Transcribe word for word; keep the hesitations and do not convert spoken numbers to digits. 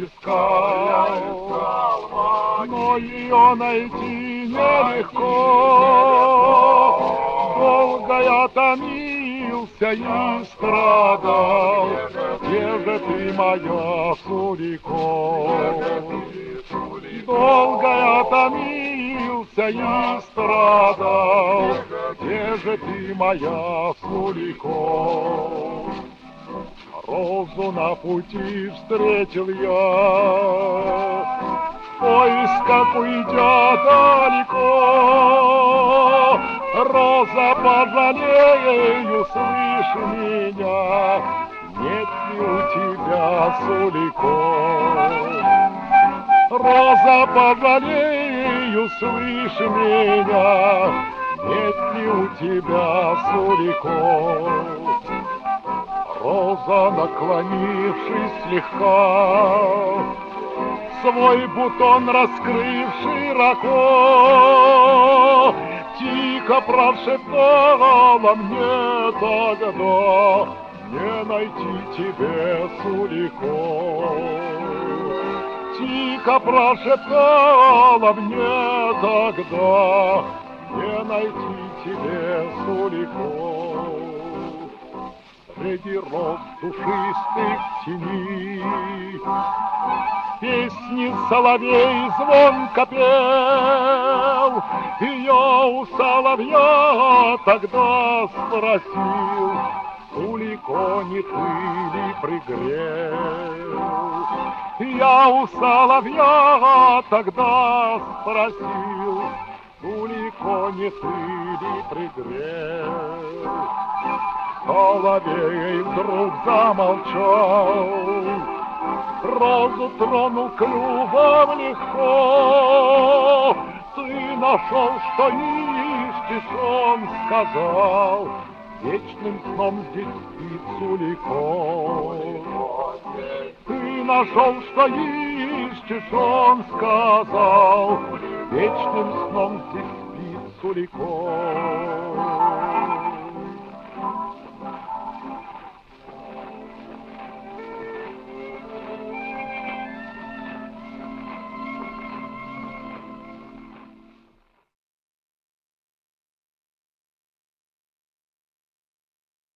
искал, но ее найти нелегко. Долго я томился и страдал, где же ты, моя Сурико? Долго я томился и страдал, где же ты, моя Сурико? Розу на пути встретил я, в поисках уйдя далеко. Роза, пожалею, слышь меня, нет ли у тебя Сурико? Роза, пожалею, слышь меня, нет ли у тебя Сурико? Роза, наклонившись слегка, свой бутон раскрыв широко, тихо прошептала мне тогда: не найти тебе Сурико. Тихо прошептала мне тогда: не найти тебе Сурико. Среди роз душистых теней песни соловей звонко пел, и я у соловья тогда спросил: Сурико, не ты ли пригрел? Я у соловья тогда спросил: Сурико, не ты ли пригрел? Соловей вдруг замолчал, розу тронул клювом легко. Ты нашел, что ищешь, он сказал, вечным сном здесь спит Сурико. Ты нашел, что ищешь, он сказал, вечным сном здесь спит Сурико.